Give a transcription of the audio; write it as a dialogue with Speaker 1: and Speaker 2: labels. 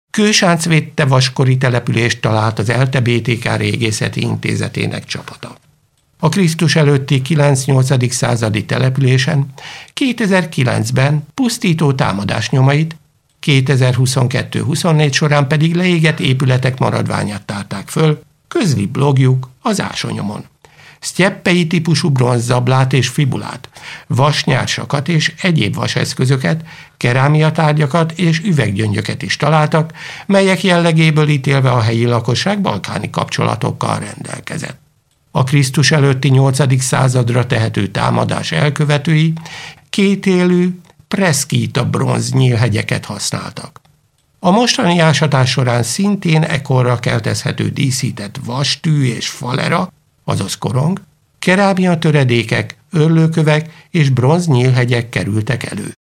Speaker 1: Kősáncvédte vaskori települést talált az ELTE BTK Régészeti Intézetének csapata. A Krisztus előtti 9-8. századi településen 2009-ben pusztító támadás nyomait, 2022-24 során pedig leégett épületek maradványát tárták föl, közli blogjuk az Ásonyomon. Sztyeppei típusú bronzzablát és fibulát, vasnyársakat és egyéb vaseszközöket, kerámiatárgyakat és üveggyöngyöket is találtak, melyek jellegéből ítélve a helyi lakosság balkáni kapcsolatokkal rendelkezett. A Krisztus előtti 8. századra tehető támadás elkövetői kétélű preszkíta bronz nyílhegyeket használtak. A mostani ásatás során szintén ekkorra keltezhető díszített vastű és falera, azaz korong, kerámia töredékek, örlőkövek és bronz nyílhegyek kerültek elő.